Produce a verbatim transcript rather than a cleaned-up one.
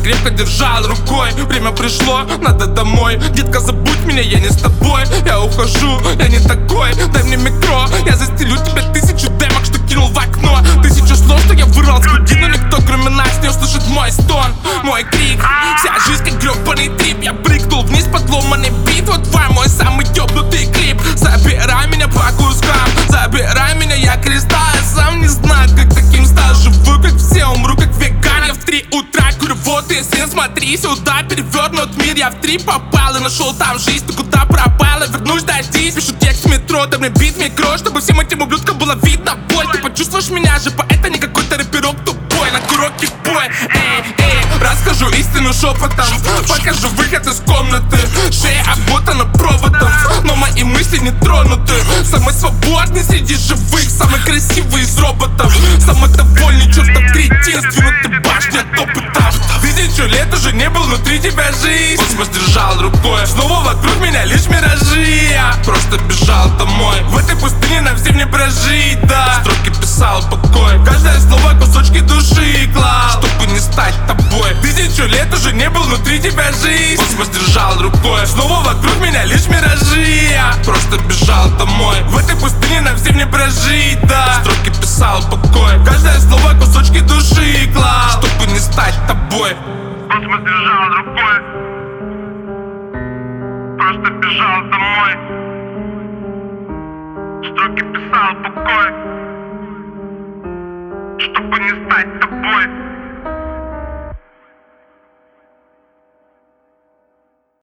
крепко держал рукой. Время пришло, надо домой. Детка, забудь меня, я не с тобой. Я ухожу, я не такой. Дай мне микро, я застелю тебе тысячу демок, что кинул в окно. Тысячу слов, что я вырвал с груди, но никто кроме нас не услышит мой стон, мой крик. Вся жизнь как гребаный трип. Я прыгнул вниз, подломанный бит. Вот твой мой самый ёбнутый клип. Забирай меня по кускам, забирай меня, я кристалл. Я сам не знаю, как таким стал. Живу, как все, умру, как веган. Я в три утра курю вот и сын, смотри сюда. Перевернут мир, я в три попал и нашел там жизнь. Ты куда пропала? Вернусь, дождись. Пишу текст в метро, да мне бит микро, чтобы всем этим ублюдкам было видно боль. Ты почувствуешь меня же, это не какой-то рэперок тупой. На курок бой, эй, эй. Расскажу истину шепотом, покажу выход из комнаты. Шея обмотана проводом, но мои мысли не тронуты. Самый свободный среди живых, самый красивый из роботов. Самый довольный чертов кретин, сдвинутый башня от опыта. Тысячу лет уже не был внутри тебя жизнь. Космос держал рукой, снова вокруг меня лишь миражи. Я просто бежал домой, в этой пустыне нам всем не прожить, да. Строки писал покой, каждое слово кусочки души клал, чтобы не стать тобой. Тысячу лет уже не был внутри тебя жизнь. Космос держал рукой, снова вокруг меня лишь миражи. Я просто бежал домой, в этой пустыне нам всем не прожить, да. Строки писал покой, каждое слово кусочки души клал, чтобы не стать